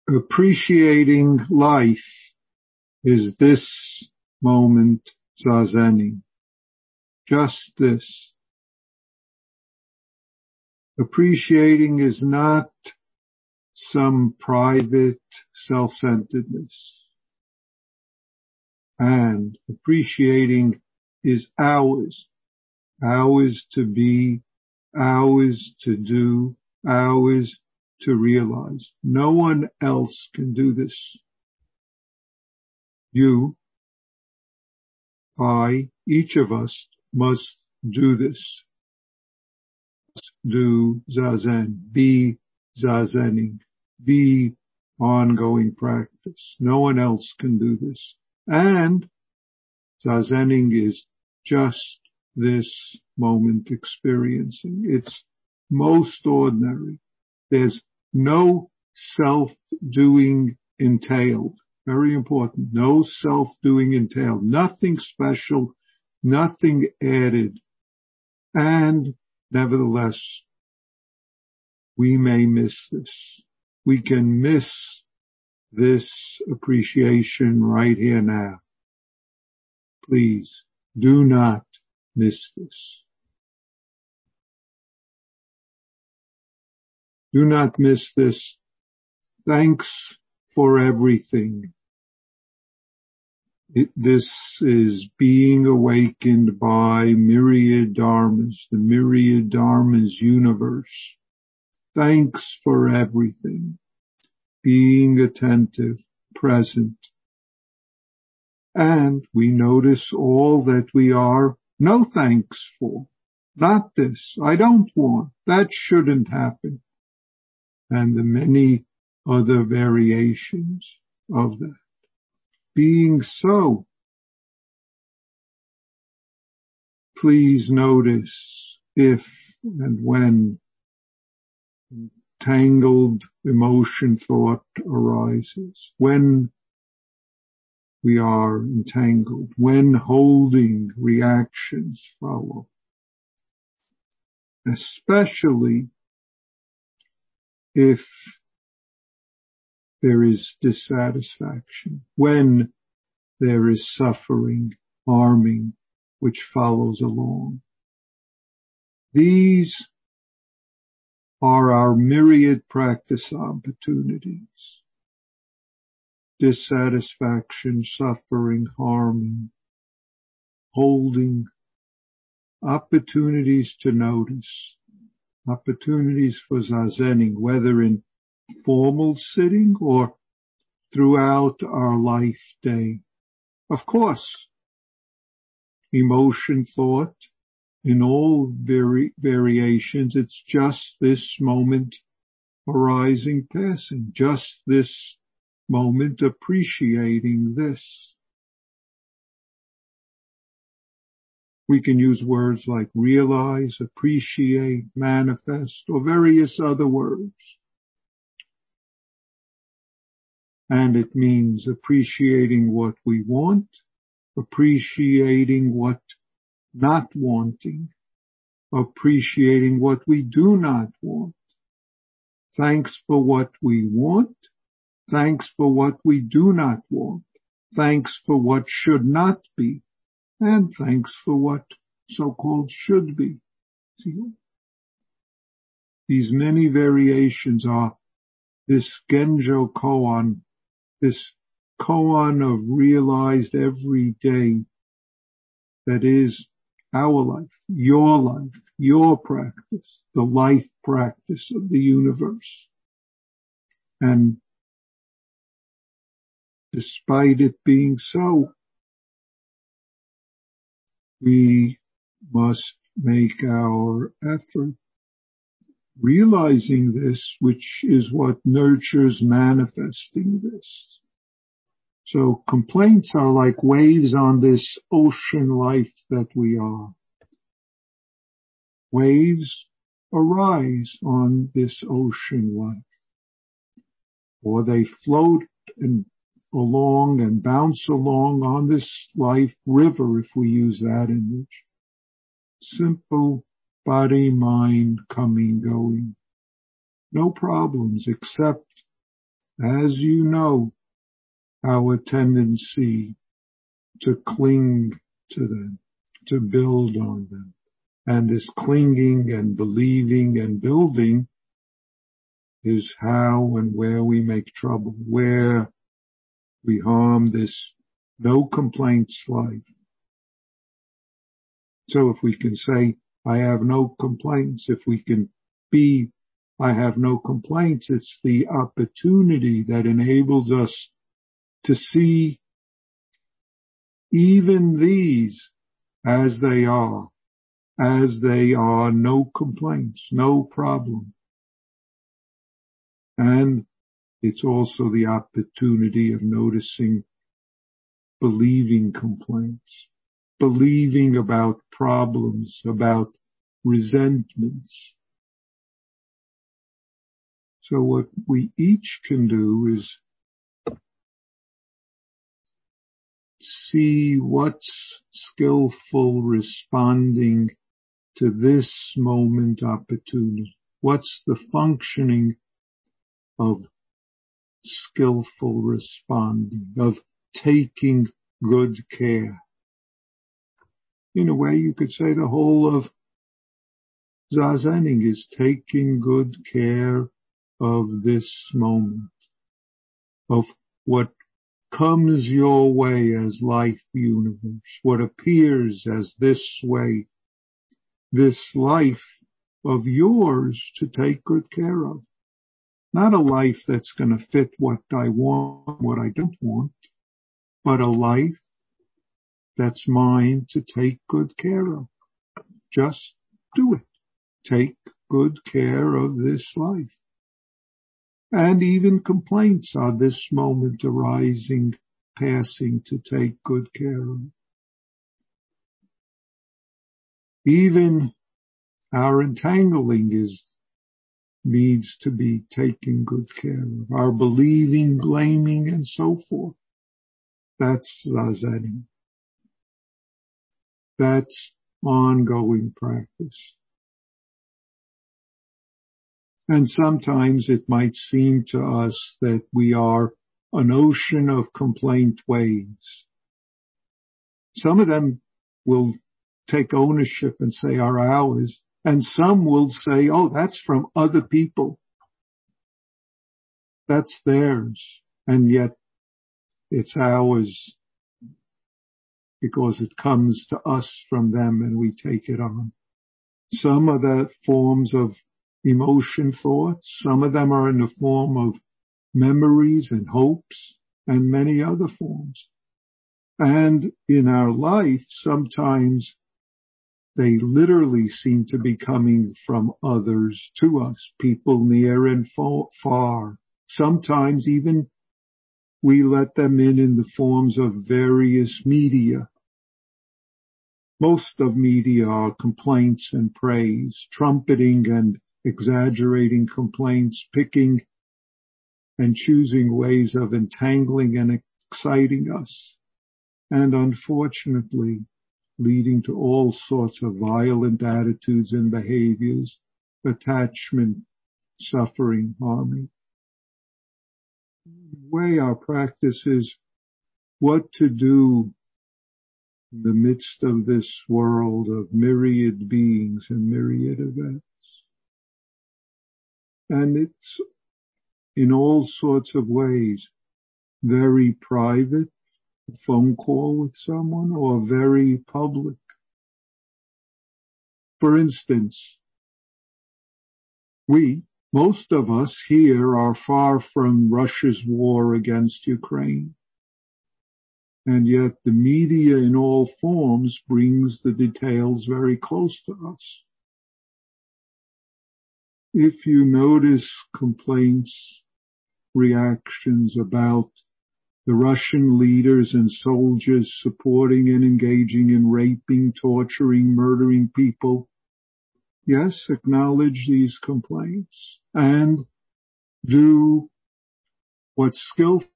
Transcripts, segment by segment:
Appreciating life is this moment zazening. Just this. Appreciating is not some private self-centeredness. And appreciating is ours. Ours to be, ours to do, ours to realize. No one else can do this. You, I, each of us must do this. Do zazen, be zazening, be ongoing practice. No one else can do this. And zazening is just this moment experiencing. It's most ordinary. There's no self-doing entailed. Very important. No self-doing entailed. Nothing special, nothing added. And nevertheless, we may miss this. We can miss this appreciation right here now. Please do not miss this. Do not miss this. Thanks for everything. This is being awakened by myriad dharmas, the myriad dharmas universe. Thanks for everything. Being attentive, present. And we notice all that we are no thanks for. Not this. I don't want. That shouldn't happen. And the many other variations of that. Being so, please notice if and when tangled emotion thought arises, when we are entangled, when holding reactions follow, especially if there is dissatisfaction, when there is suffering, harming, which follows along. These are our myriad practice opportunities. Dissatisfaction, suffering, harming, holding, opportunities to notice, opportunities for zazening, whether in formal sitting or throughout our life day. Of course, emotion, thought, in all variations, it's just this moment arising, passing, just this moment appreciating this. We can use words like realize, appreciate, manifest, or various other words. And it means appreciating what we want, appreciating what not wanting, appreciating what we do not want. Thanks for what we want. Thanks for what we do not want. Thanks for what should not be. And thanks for what so-called should be. See? These many variations are this Genjo koan, this koan of realized every day that is our life, your practice, the life practice of the universe. And despite it being so, we must make our effort realizing this, which is what nurtures manifesting this. So complaints are like waves on this ocean life that we are. Waves arise on this ocean life, or they float along and bounce along on this life river, if we use that image. Simple body, mind, coming, going. No problems except as you know, our tendency to cling to them, to build on them. And this clinging and believing and building is how and where we make trouble, where we harm this no complaints life. So if we can say, I have no complaints, if we can be, I have no complaints, it's the opportunity that enables us to see even these as they are, no complaints, no problem. And it's also the opportunity of noticing believing complaints, believing about problems, about resentments. So what we each can do is see what's skillful responding to this moment opportunity. What's the functioning of skillful responding, of taking good care? In a way, you could say the whole of Zazening is taking good care of this moment, of what comes your way as life universe, what appears as this way, this life of yours to take good care of. Not a life that's going to fit what I want, what I don't want, but a life that's mine to take good care of. Just do it. Take good care of this life. And even complaints are this moment arising, passing to take good care of. Even our entangling needs to be taken good care of. Our believing, blaming, and so forth. That's Zazening. That's ongoing practice. And sometimes it might seem to us that we are an ocean of complaint waves. Some of them will take ownership and say are ours, and some will say, oh, that's from other people. That's theirs, and yet it's ours because it comes to us from them and we take it on. Some of the forms of emotion, thoughts, some of them are in the form of memories and hopes and many other forms. And in our life, sometimes they literally seem to be coming from others to us, people near and far. Sometimes even we let them in the forms of various media. Most of media are complaints and praise, trumpeting and exaggerating complaints, picking and choosing ways of entangling and exciting us, and unfortunately leading to all sorts of violent attitudes and behaviors, attachment, suffering, harming. The way our practice is what to do in the midst of this world of myriad beings and myriad events. And it's in all sorts of ways, very private, a phone call with someone, or very public. For instance, most of us here are far from Russia's war against Ukraine. And yet the media in all forms brings the details very close to us. If you notice complaints, reactions about the Russian leaders and soldiers supporting and engaging in raping, torturing, murdering people, yes, acknowledge these complaints and do what's skillful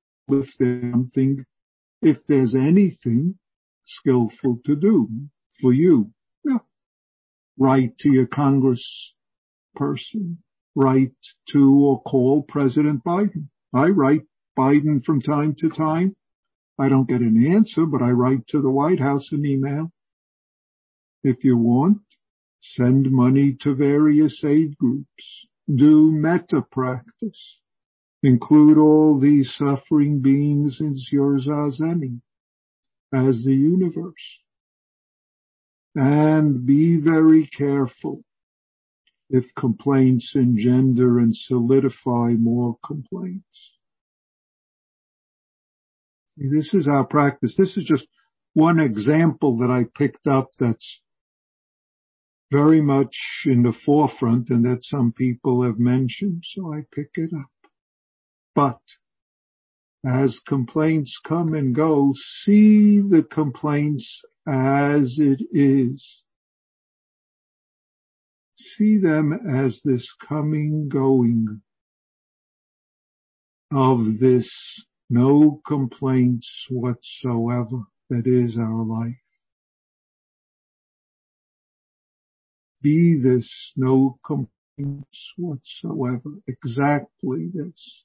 if there's anything skillful to do for you. Yeah. Write to your congressperson, write to or call President Biden. I write Biden from time to time. I don't get an answer, but I write to the White House an email. If you want, send money to various aid groups. Do metta practice. Include all these suffering beings in your zazen as the universe. And be very careful if complaints engender and solidify more complaints. This is our practice. This is just one example that I picked up that's very much in the forefront and that some people have mentioned, so I pick it up. But as complaints come and go, see the complaints as it is. See them as this coming, going of this no complaints whatsoever that is our life. Be this no complaints whatsoever, exactly this.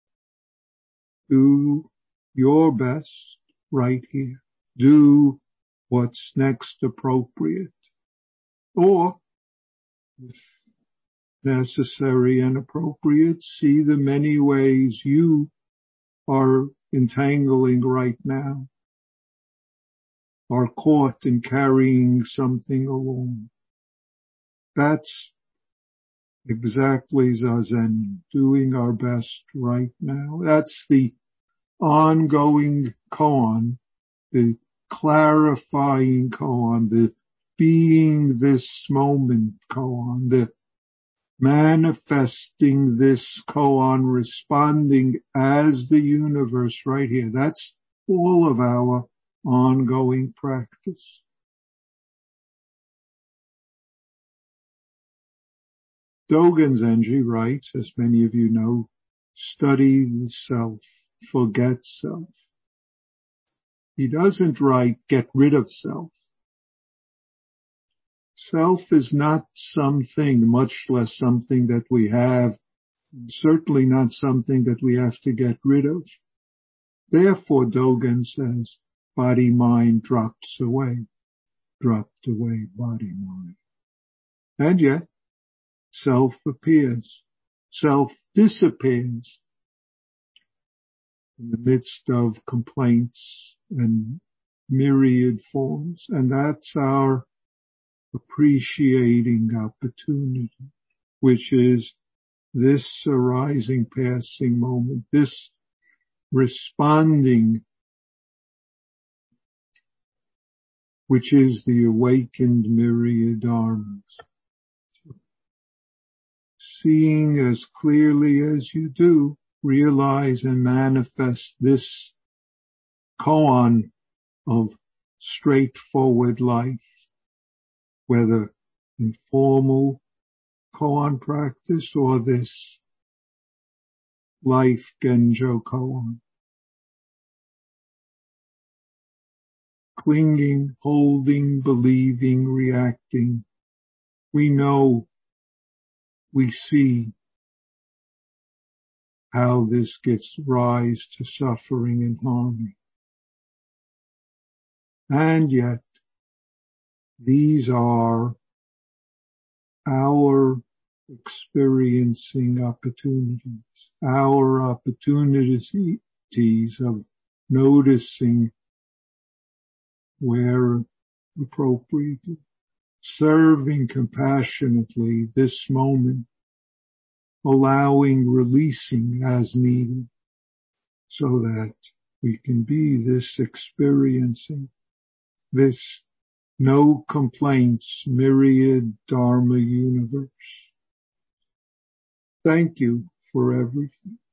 Do your best right here. Do what's next appropriate. Or, if necessary and appropriate, see the many ways you are entangling right now, are caught in carrying something along. That's exactly Zazen, doing our best right now. That's the ongoing koan, the clarifying koan, the being this moment koan, the manifesting this koan, responding as the universe right here. That's all of our ongoing practice. Dogen Zenji writes, as many of you know, study the self, forget self. He doesn't write, get rid of self. Self is not something, much less something that we have, certainly not something that we have to get rid of. Therefore, Dogen says, body-mind dropped away, body-mind. And yet, self appears, self disappears in the midst of complaints and myriad forms. And that's our appreciating opportunity, which is this arising, passing moment, this responding, which is the awakened myriad dharmas. Seeing as clearly as you do, realize and manifest this koan of straightforward life, whether in formal koan practice or this life Genjo koan. Clinging, holding, believing, reacting. We know, we see how this gives rise to suffering and harmony. And yet, these are our experiencing opportunities, our opportunities of noticing where appropriately, serving compassionately this moment, allowing, releasing as needed, so that we can be this experiencing, this no complaints, myriad Dharma universe. Thank you for everything.